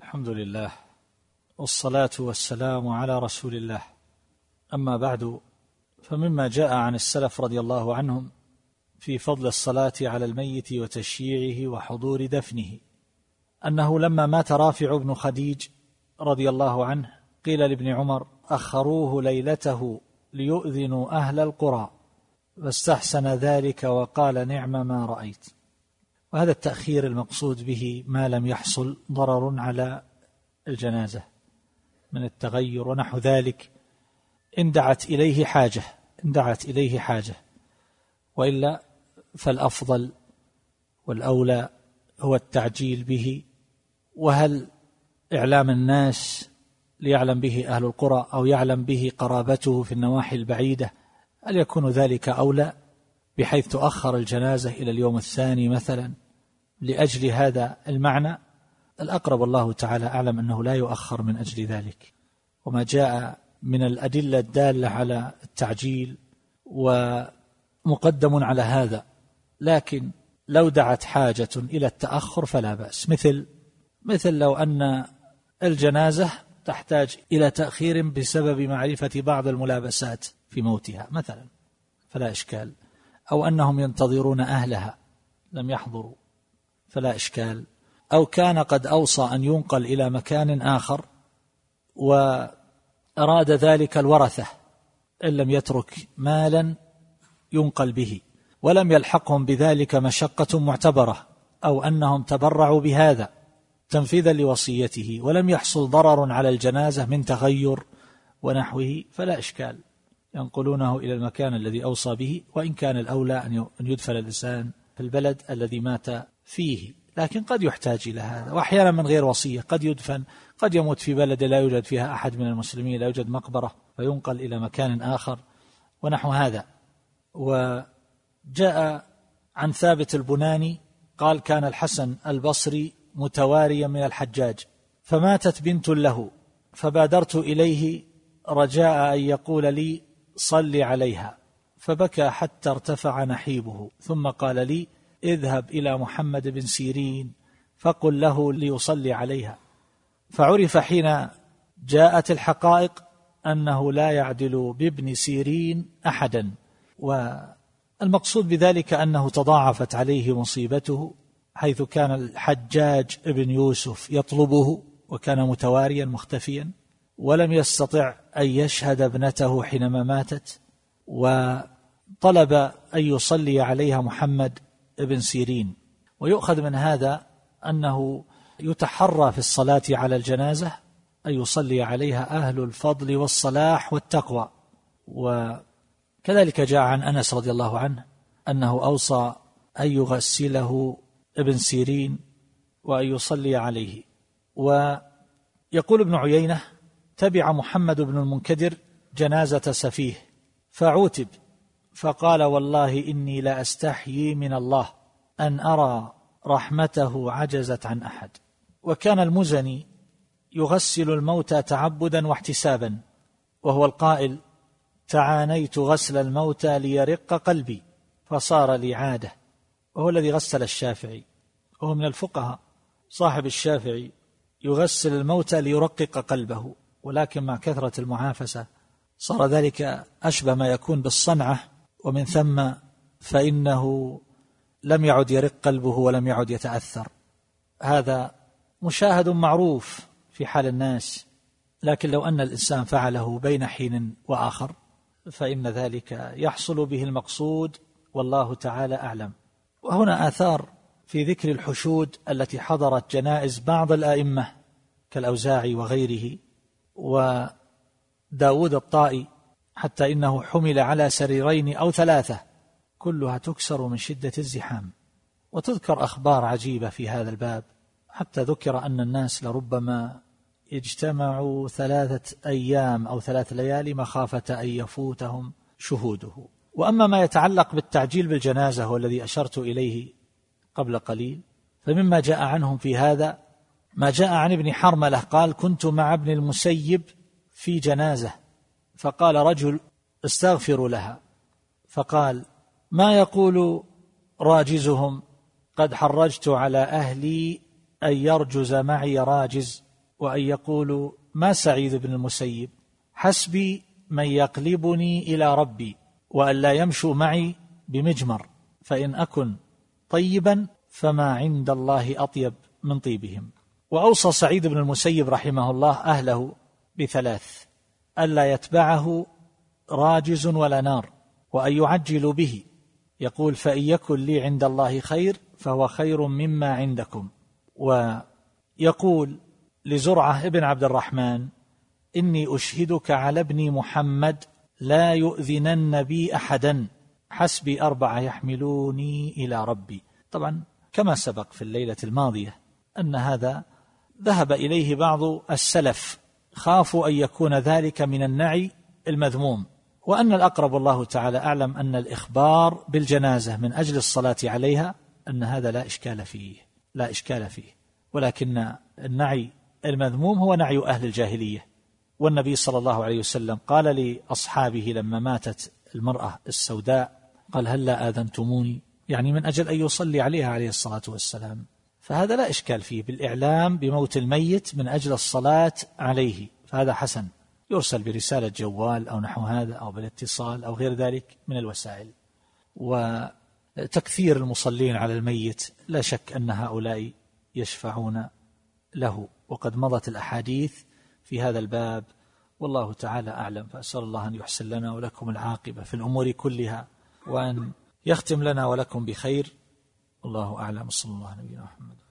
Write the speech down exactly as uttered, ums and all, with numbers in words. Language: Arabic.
الحمد لله والصلاة والسلام على رسول الله. أما بعد، فمما جاء عن السلف رضي الله عنهم في فضل الصلاة على الميت وتشييعه وحضور دفنه أنه لما مات رافع بن خديج رضي الله عنه قيل لابن عمر: أخروه ليلته ليؤذنوا أهل القرى، فاستحسن ذلك وقال: نعم ما رأيت. وهذا التأخير المقصود به ما لم يحصل ضرر على الجنازة من التغير ونحو ذلك، إن دعت إليه حاجة إن دعت إليه حاجة وإلا فالأفضل والأولى هو التعجيل به. وهل إعلام الناس ليعلم به أهل القرى أو يعلم به قرابته في النواحي البعيدة، هل يكون ذلك أولى بحيث تؤخر الجنازة إلى اليوم الثاني مثلا لأجل هذا المعنى؟ الأقرب الله تعالى أعلم أنه لا يؤخر من أجل ذلك، وما جاء من الأدلة الدالة على التعجيل ومقدم على هذا. لكن لو دعت حاجة إلى التأخر فلا بأس، مثل مثل لو أن الجنازة تحتاج إلى تأخير بسبب معرفة بعض الملابسات في موتها مثلا فلا إشكال، أو أنهم ينتظرون أهلها لم يحضروا فلا إشكال، أو كان قد أوصى أن ينقل إلى مكان آخر وأراد ذلك الورثة إن لم يترك مالا ينقل به ولم يلحقهم بذلك مشقة معتبرة، أو أنهم تبرعوا بهذا تنفيذا لوصيته ولم يحصل ضرر على الجنازة من تغير ونحوه، فلا إشكال، ينقلونه إلى المكان الذي أوصى به، وإن كان الأولى أن يدفن الإنسان في البلد الذي مات فيه. لكن قد يحتاج إلى هذا، وأحيانا من غير وصية قد يدفن، قد يموت في بلد لا يوجد فيها أحد من المسلمين، لا يوجد مقبرة، فينقل إلى مكان آخر ونحو هذا. وجاء عن ثابت البناني قال: كان الحسن البصري متواريا من الحجاج، فماتت بنت له، فبادرت إليه رجاء أن يقول لي: صل عليها، فبكى حتى ارتفع نحيبه، ثم قال لي: اذهب إلى محمد بن سيرين فقل له ليصلي عليها. فعرف حين جاءت الحقائق أنه لا يعدل بابن سيرين أحدا، والمقصود بذلك أنه تضاعفت عليه مصيبته، حيث كان الحجاج ابن يوسف يطلبه وكان متواريا مختفيا، ولم يستطع أن يشهد ابنته حينما ماتت، وطلب أن يصلي عليها محمد ابن سيرين. ويؤخذ من هذا أنه يتحرى في الصلاة على الجنازة أن يصلي عليها أهل الفضل والصلاح والتقوى. وكذلك جاء عن أنس رضي الله عنه أنه أوصى أن يغسله ابن سيرين وأن يصلي عليه. ويقول ابن عيينة: تبع محمد بن المنكدر جنازة سفيه فعوتب، فقال: والله إني لا أستحيي من الله أن أرى رحمته عجزت عن أحد. وكان المزني يغسل الموتى تعبدا واحتسابا، وهو القائل: تعانيت غسل الموتى ليرق قلبي فصار لي عادة. وهو الذي غسل الشافعي، وهو من الفقهاء صاحب الشافعي، يغسل الموتى ليرقق قلبه، ولكن مع كثرة المعافسة صار ذلك أشبه ما يكون بالصنعة، ومن ثم فإنه لم يعد يرق قلبه ولم يعد يتأثر. هذا مشاهد معروف في حال الناس، لكن لو أن الإنسان فعله بين حين وآخر فإن ذلك يحصل به المقصود، والله تعالى أعلم. وهنا آثار في ذكر الحشود التي حضرت جنائز بعض الآئمة كالأوزاعي وغيره وداود الطائي، حتى إنه حمل على سريرين أو ثلاثة، كلها تكسر من شدة الزحام. وتذكر أخبار عجيبة في هذا الباب، حتى ذكر أن الناس لربما اجتمعوا ثلاثة أيام أو ثلاث ليالي مخافة أن يفوتهم شهوده. وأما ما يتعلق بالتعجيل بالجنازة والذي أشرت إليه قبل قليل، فمما جاء عنهم في هذا ما جاء عن ابن حرملة قال: كنت مع ابن المسيب في جنازة، فقال رجل: استغفر لها، فقال: ما يقول راجزهم؟ قد حرجت على أهلي أن يرجز معي راجز، وأن يقولوا ما سعيد بن المسيب حسبي من يقلبني إلى ربي وأن لا يمشوا معي بمجمر فإن أكن طيبا فما عند الله أطيب من طيبهم. وأوصى سعيد بن المسيب رحمه الله أهله بثلاث: ألا يتبعه راجز ولا نار، وأن يعجلوا به، يقول فإن يكن لي عند الله خير فهو خير مما عندكم. ويقول لزرعة ابن عبد الرحمن: إني أشهدك على ابن محمد لا يؤذنن بي أحدا، حسبي أربعة يحملوني إلى ربي. طبعا كما سبق في الليلة الماضية أن هذا ذهب إليه بعض السلف، خافوا أن يكون ذلك من النعي المذموم، وأن الأقرب والله تعالى أعلم أن الإخبار بالجنازة من أجل الصلاة عليها أن هذا لا إشكال فيه لا إشكال فيه ولكن النعي المذموم هو نعي أهل الجاهلية. والنبي صلى الله عليه وسلم قال لأصحابه لما ماتت المرأة السوداء قال هل لا آذنتموني، يعني من أجل أن يصلي عليها عليه الصلاة والسلام. فهذا لا إشكال فيه بالإعلام بموت الميت من أجل الصلاة عليه، فهذا حسن، يرسل برسالة جوال أو نحو هذا أو بالاتصال أو غير ذلك من الوسائل. وتكثير المصلين على الميت لا شك أن هؤلاء يشفعون له، وقد مضت الأحاديث في هذا الباب، والله تعالى أعلم. فأسأل الله أن يحسن لنا ولكم العاقبة في الأمور كلها، وأن يختم لنا ولكم بخير. الله أعلم. صلى الله عليه وسلم.